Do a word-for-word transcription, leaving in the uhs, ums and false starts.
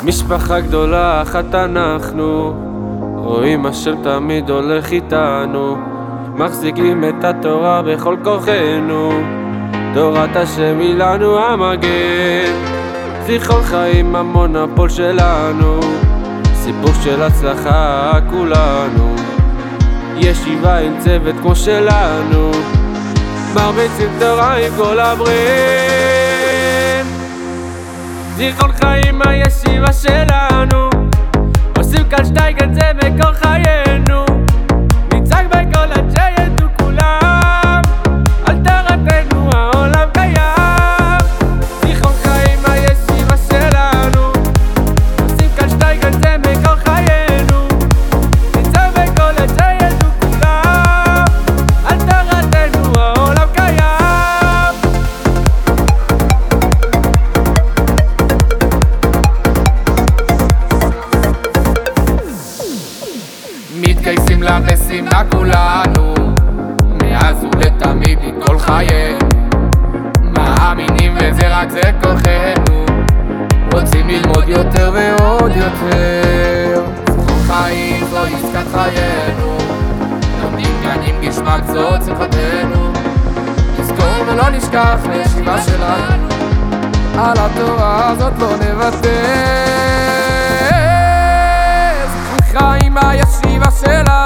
משפחה גדולה אחת אנחנו, רואים השם תמיד הולך איתנו, מחזיקים את התורה בכל כוחנו, תורת השם היא לנו המגן, זיכרון חיים המונופול שלנו, סיפור של הצלחה כולנו, ישיבה עם צוות כמו שלנו, מרביצים תורה עם כל הברן, זיכרון חיים הישיבה שלנו, עושים כאן שטייגן זה מקור חיינו, נצעק בכל עד שידעו כולם, על תורתנו העולם קיים, זיכרון חיים הישיבה שלנו, עושים כאן שטייגן זה מקור חיינו, נצעק בכל עד שידעו כולם, על תורתנו העולם קיים. מתגייסים למשימה כולנו, מאז ולתמיד מכל חיינו, מאמינים וזה רק זה כוחנו, רוצים ללמוד יותר ועוד יותר, זכור חיים זו עסקת חיינו, לומדים גנים גשמק זאת שמחתנו, נזכור ולא נשכח לישיבה שלנו, על התורה הזאת לא נוותר, זכור חיים הישיבה שלנו